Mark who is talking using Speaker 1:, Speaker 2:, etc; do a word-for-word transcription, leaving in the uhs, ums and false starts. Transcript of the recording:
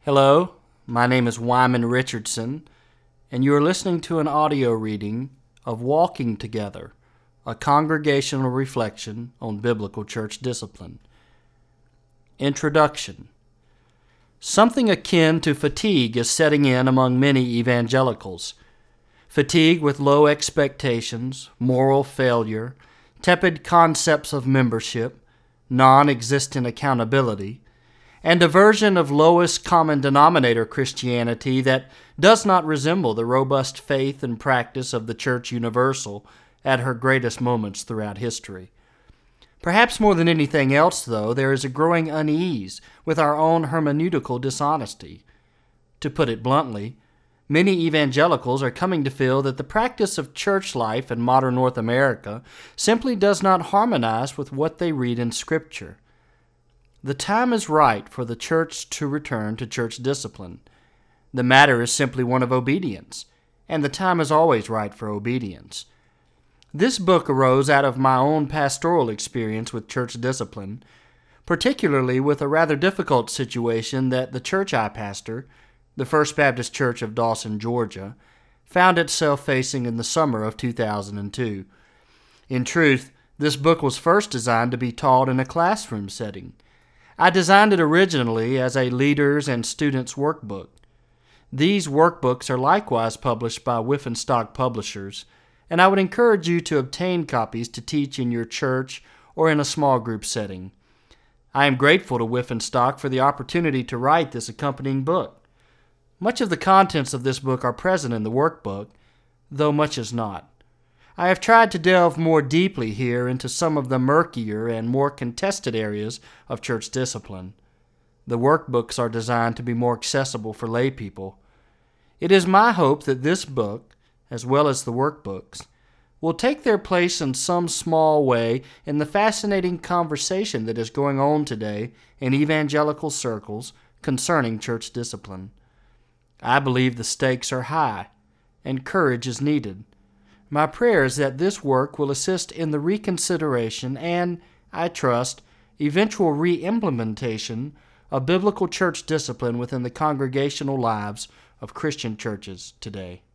Speaker 1: Hello, my name is Wyman Richardson, and you are listening to an audio reading of Walking Together, a congregational reflection on biblical church discipline. Introduction. Something akin to fatigue is setting in among many evangelicals. Fatigue with low expectations, moral failure, tepid concepts of membership, non-existent accountability, and a version of lowest common denominator Christianity that does not resemble the robust faith and practice of the Church Universal at her greatest moments throughout history. Perhaps more than anything else, though, there is a growing unease with our own hermeneutical dishonesty. To put it bluntly, many evangelicals are coming to feel that the practice of church life in modern North America simply does not harmonize with what they read in Scripture. The time is right for the church to return to church discipline. The matter is simply one of obedience, and the time is always right for obedience. This book arose out of my own pastoral experience with church discipline, particularly with a rather difficult situation that the church I pastor, the First Baptist Church of Dawson, Georgia, found itself facing in the summer of two thousand two. In truth, this book was first designed to be taught in a classroom setting. I designed it originally as a leaders and students workbook. These workbooks are likewise published by Whiffenstock Publishers, and I would encourage you to obtain copies to teach in your church or in a small group setting. I am grateful to Whiffenstock for the opportunity to write this accompanying book. Much of the contents of this book are present in the workbook, though much is not. I have tried to delve more deeply here into some of the murkier and more contested areas of church discipline. The workbooks are designed to be more accessible for lay people. It is my hope that this book, as well as the workbooks, will take their place in some small way in the fascinating conversation that is going on today in evangelical circles concerning church discipline. I believe the stakes are high, and courage is needed. My prayer is that this work will assist in the reconsideration and, I trust, eventual re-implementation of biblical church discipline within the congregational lives of Christian churches today.